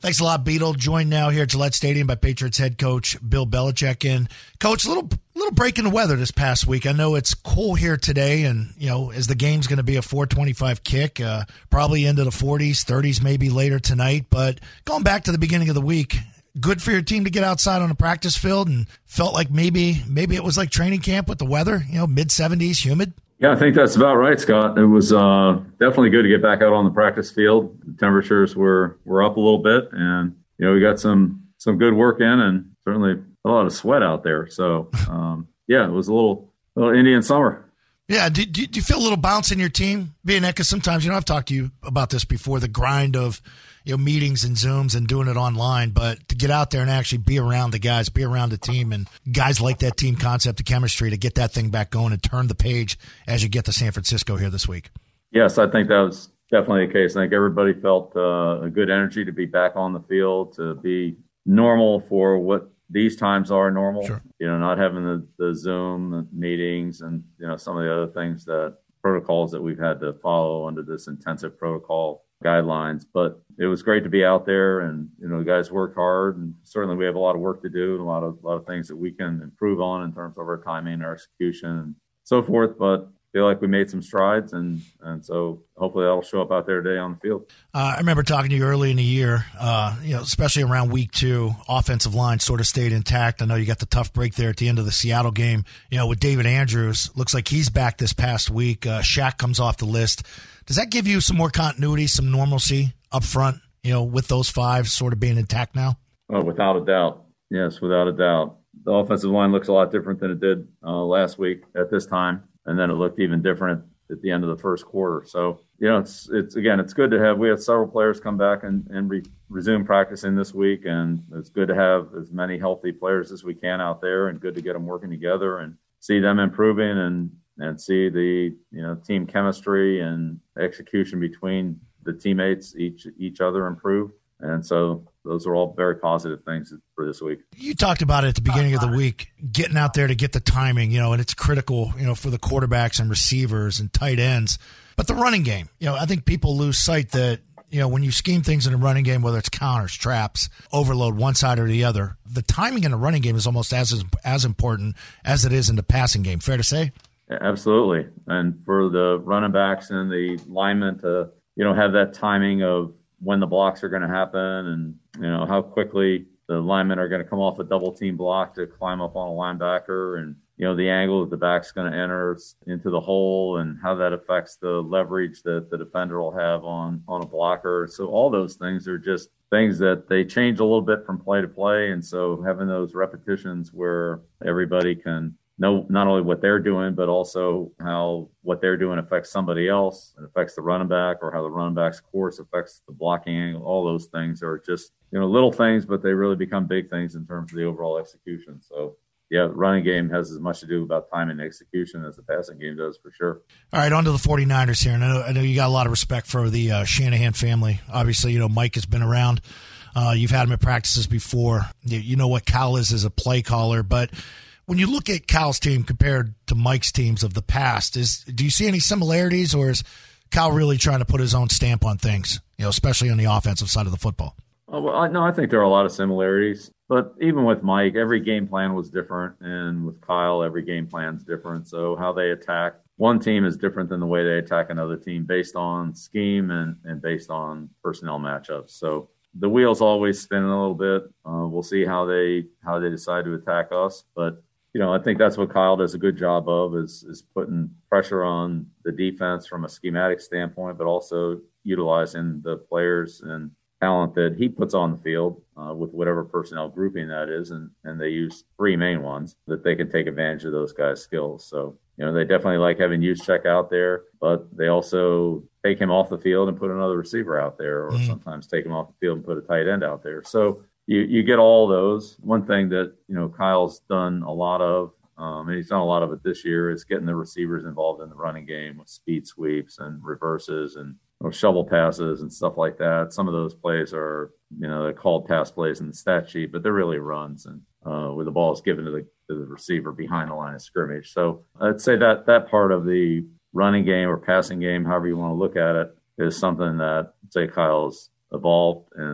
Thanks a lot, Beetle. Joined now here at Gillette Stadium by Patriots head coach Bill Belichick. And, Coach, a little break in the weather this past week. I know it's cool here today, and, as the game's going to be a 4:25 kick, probably into the 40s, 30s maybe later tonight. But going back to the beginning of the week, good for your team to get outside on the practice field, and felt like maybe it was like training camp with the weather, mid-70s, humid. Yeah, I think that's about right, Scott. It was definitely good to get back out on the practice field. The temperatures were up a little bit, and we got some good work in, and certainly a lot of sweat out there. So it was a little Indian summer. Yeah, do you feel a little bounce in your team being that? Because sometimes, I've talked to you about this before, the grind of meetings and Zooms and doing it online, but to get out there and actually be around the guys, be around the team, and guys like that team concept, the chemistry, to get that thing back going and turn the page as you get to San Francisco here this week. Yes, I think that was definitely the case. I think everybody felt a good energy to be back on the field, to be normal for what these times are normal. Sure. Not having the Zoom meetings and, some of the other things, that protocols that we've had to follow under this intensive protocol guidelines. But it was great to be out there, and the guys worked hard, and certainly we have a lot of work to do and a lot of things that we can improve on in terms of our timing, our execution, and so forth. But I feel like we made some strides, and so hopefully that'll show up out there today on the field. I remember talking to you early in the year, especially around week 2, offensive line sort of stayed intact. I know you got the tough break there at the end of the Seattle game, with David Andrews. Looks like he's back this past week. Shaq comes off the list. Does that give you some more continuity, some normalcy up front, with those 5 sort of being intact now? Oh, without a doubt. Yes, without a doubt. The offensive line looks a lot different than it did last week at this time. And then it looked even different at the end of the first quarter. So, it's good to have. We had several players come back and resume practicing this week, and it's good to have as many healthy players as we can out there, and good to get them working together and see them improving and see the team chemistry and execution between the teammates, each other improve. And so those are all very positive things for this week. You talked about it at the beginning of the week, getting out there to get the timing, and it's critical, for the quarterbacks and receivers and tight ends. But the running game, I think people lose sight that, when you scheme things in a running game, whether it's counters, traps, overload, one side or the other, the timing in a running game is almost as important as it is in the passing game. Fair to say? Absolutely. And for the running backs and the linemen to, have that timing of when the blocks are going to happen, and how quickly the linemen are going to come off a double team block to climb up on a linebacker, and the angle that the back's going to enter into the hole, and how that affects the leverage that the defender will have on a blocker. So all those things are just things that they change a little bit from play to play, and so having those repetitions where everybody can know not only what they're doing, but also how what they're doing affects somebody else. It affects the running back, or how the running back's course affects the blocking angle. All those things are just, little things, but they really become big things in terms of the overall execution. So, yeah, the running game has as much to do about time and execution as the passing game does, for sure. All right, on to the 49ers here. And I know you got a lot of respect for the Shanahan family. Obviously, Mike has been around. You've had him at practices before. You know what Cal is as a play caller, but when you look at Cal's team compared to Mike's teams of the past, do you see any similarities, or is Cal really trying to put his own stamp on things, especially on the offensive side of the football? No, I think there are a lot of similarities. But even with Mike, every game plan was different. And with Kyle, every game plan is different. So how they attack one team is different than the way they attack another team, based on scheme and based on personnel matchups. So the wheels always spin a little bit. We'll see how they decide to attack us. But I think that's what Kyle does a good job of, is putting pressure on the defense from a schematic standpoint, but also utilizing the players and talent that he puts on the field with whatever personnel grouping that is. And they use 3 main ones that they can take advantage of those guys' skills. So, they definitely like having Juszczyk out there, but they also take him off the field and put another receiver out there, or sometimes take him off the field and put a tight end out there. So you get all those. One thing that, Kyle's done a lot of, and he's done a lot of it this year, is getting the receivers involved in the running game with speed sweeps and reverses and shovel passes and stuff like that. Some of those plays are, they're called pass plays in the stat sheet, but they're really runs, and where the ball is given to the receiver behind the line of scrimmage. So I'd say that part of the running game or passing game, however you want to look at it, is something that, say, Kyle's evolved and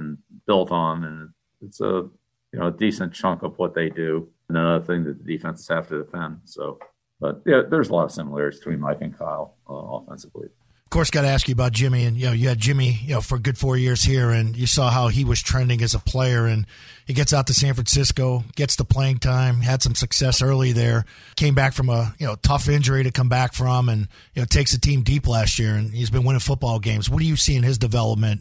built on, and it's a decent chunk of what they do. And another thing that the defenses have to defend. So, but yeah, there's a lot of similarities between Mike and Kyle offensively. Of course, got to ask you about Jimmy, and you had Jimmy, for a good 4 years here, and you saw how he was trending as a player, and he gets out to San Francisco, gets the playing time, had some success early there, came back from a tough injury to come back from, and takes the team deep last year, and he's been winning football games. What do you see in his development,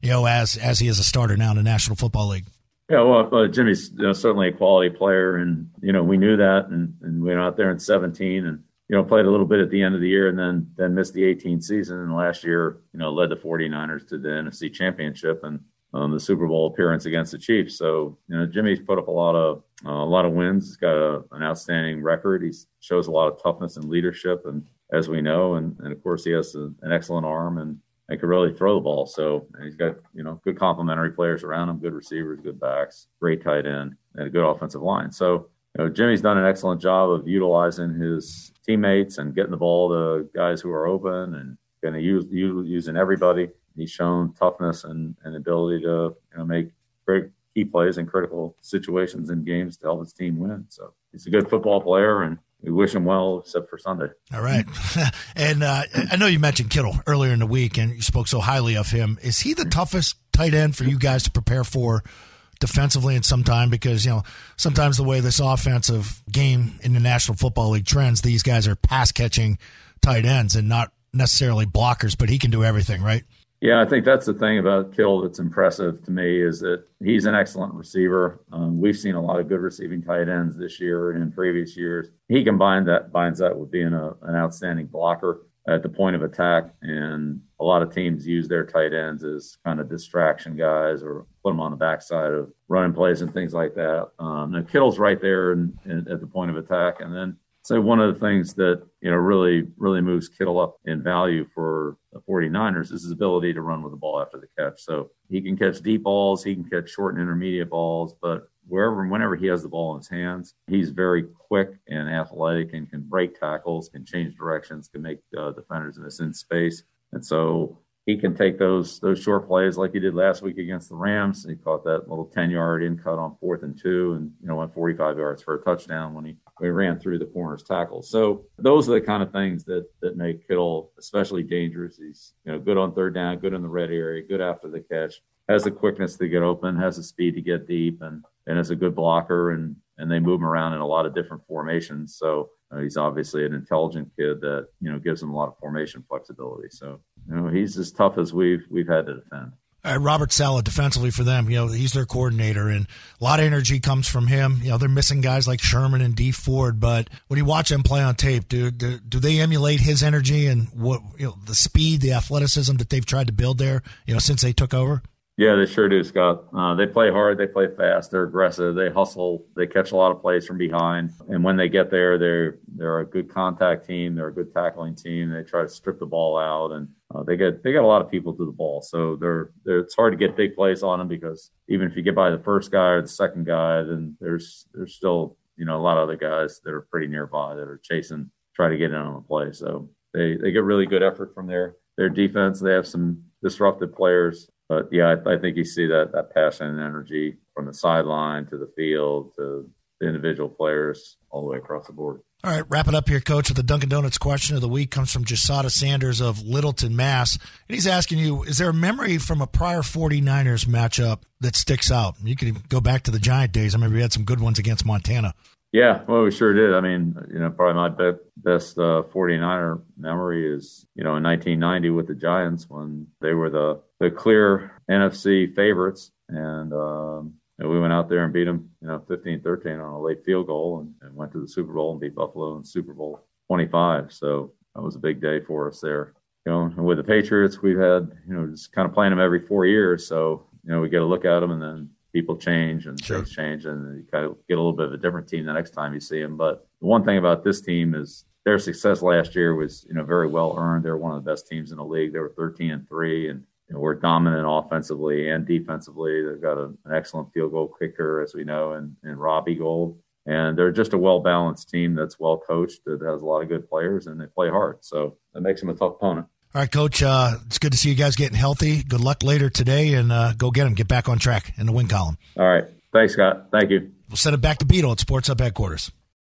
as he is a starter now in the National Football League? Yeah, well, Jimmy's certainly a quality player, and we knew that, and we went out there in 17 and played a little bit at the end of the year, and then missed the 18 season. And last year, led the 49ers to the NFC Championship and the Super Bowl appearance against the Chiefs. So, Jimmy's put up a lot of wins. He's got an outstanding record. He shows a lot of toughness and leadership, and as we know, and of course, he has an excellent arm and can really throw the ball. So he's got good complementary players around him, good receivers, good backs, great tight end, and a good offensive line. So Jimmy's done an excellent job of utilizing his teammates and getting the ball to guys who are open and going to using everybody. He's shown toughness and ability to make great key plays in critical situations in games to help his team win. So he's a good football player, and we wish him well, except for Sunday. All right. And I know you mentioned Kittle earlier in the week, and you spoke so highly of him. Is he the toughest tight end for you guys to prepare for defensively in some time? Because, sometimes the way this offensive game in the National Football League trends, these guys are pass-catching tight ends and not necessarily blockers, but he can do everything, right? Yeah, I think that's the thing about Kittle that's impressive to me is that he's an excellent receiver. We've seen a lot of good receiving tight ends this year and in previous years. He combines that with being an outstanding blocker at the point of attack, and a lot of teams use their tight ends as kind of distraction guys or put them on the backside of running plays and things like that. Now Kittle's right there at the point of attack, and then so one of the things that really moves Kittle up in value for the 49ers is his ability to run with the ball after the catch. So he can catch deep balls, he can catch short and intermediate balls, but whenever he has the ball in his hands, he's very quick and athletic and can break tackles, can change directions, can make defenders miss in space. And so he can take those short plays like he did last week against the Rams. He caught that little 10-yard in cut on 4th and 2 and went 45 yards for a touchdown when he ran through the corner's tackle. So those are the kind of things that make Kittle especially dangerous. He's good on third down, good in the red area, good after the catch, has the quickness to get open, has the speed to get deep, and is a good blocker, and they move him around in a lot of different formations. So he's obviously an intelligent kid that gives him a lot of formation flexibility. So he's as tough as we've had to defend. All right, Robert Saleh, defensively for them, he's their coordinator, and a lot of energy comes from him. They're missing guys like Sherman and Dee Ford, but when you watch them play on tape, do they emulate his energy and what the speed, the athleticism that they've tried to build there, since they took over? Yeah, they sure do, Scott. They play hard, they play fast, they're aggressive, they hustle, they catch a lot of plays from behind. And when they get there, they're a good contact team, they're a good tackling team. They try to strip the ball out, and they got a lot of people to the ball. So it's hard to get big plays on them because even if you get by the first guy or the second guy, then there's still a lot of other guys that are pretty nearby that are chasing, try to get in on the play. So they get really good effort from their defense. They have some disruptive players. But, yeah, I think you see that passion and energy from the sideline to the field to the individual players all the way across the board. All right, wrap it up here, Coach, with the Dunkin' Donuts question of the week comes from Jasada Sanders of Littleton, Mass. And he's asking you, is there a memory from a prior 49ers matchup that sticks out? You could go back to the Giant days. I remember we had some good ones against Montana. Yeah, well, we sure did. I mean, probably my best 49er memory is, in 1990 with the Giants when they were the clear NFC favorites. And we went out there and beat them, 15-13 on a late field goal and went to the Super Bowl and beat Buffalo in Super Bowl 25. So that was a big day for us there. And with the Patriots, we've had, just kind of playing them every 4 years. So, we get a look at them and then people change and things change, and you kind of get a little bit of a different team the next time you see them. But the one thing about this team is their success last year was, very well earned. They're one of the best teams in the league. They were 13-3, and we're dominant offensively and defensively. They've got an excellent field goal kicker, as we know, and Robbie Gould. And they're just a well-balanced team that's well coached, that has a lot of good players, and they play hard. So that makes them a tough opponent. All right, Coach, it's good to see you guys getting healthy. Good luck later today, and go get them. Get back on track in the win column. All right. Thanks, Scott. Thank you. We'll send it back to Beetle at Sports Hub headquarters.